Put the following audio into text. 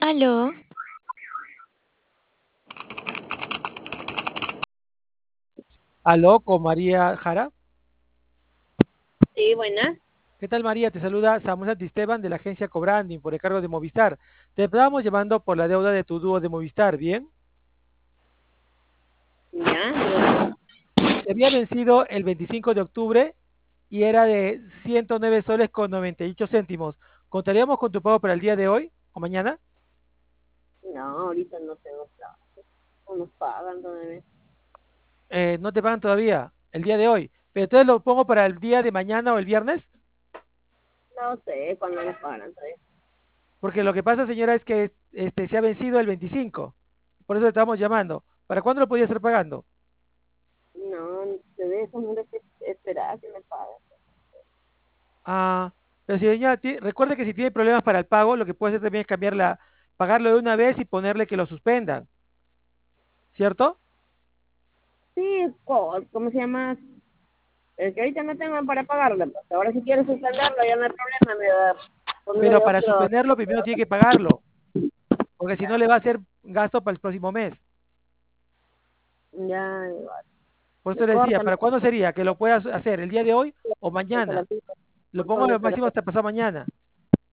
Aló, Aló, con María Jara. Sí, buena. ¿Qué tal, María? Te saluda Samuel Santisteban de la agencia Cobranding por el cargo de Movistar. Te estábamos llamando por la deuda de tu dúo de Movistar, ¿bien? Ya. Se había vencido el 25 de octubre y era de 109 soles con 98 céntimos. ¿Contaríamos con tu pago para el día de hoy o mañana? No, ahorita no tengo trabajo. No nos pagan todavía. No te pagan todavía, el día de hoy. Pero entonces lo pongo para el día de mañana o el viernes, No sé cuándo nos pagan todavía. porque lo que pasa, señora, es que se ha vencido el 25. Por eso le estamos llamando. ¿Para cuándo lo podía estar pagando? No, de eso no que esperar que me paguen. Ah, pero si señora, recuerde que si tiene problemas para el pago, lo que puede hacer también es pagarlo de una vez y ponerle que lo suspendan, ¿cierto? Sí, ¿cómo se llama? El que ahorita no tengo para pagarlo. Pues. Ahora si quieres suspenderlo ya no hay problema. Me da Pero ponerle para otro. suspenderlo primero tiene que pagarlo, porque si no le va a hacer gasto para el próximo mes. Ya, igual. Por Me eso le decía, corta, ¿para cuándo sería? Que lo puedas hacer el día de hoy o hasta mañana. la pista. Lo pongo a Cortón, lo espera. máximo hasta pasado mañana.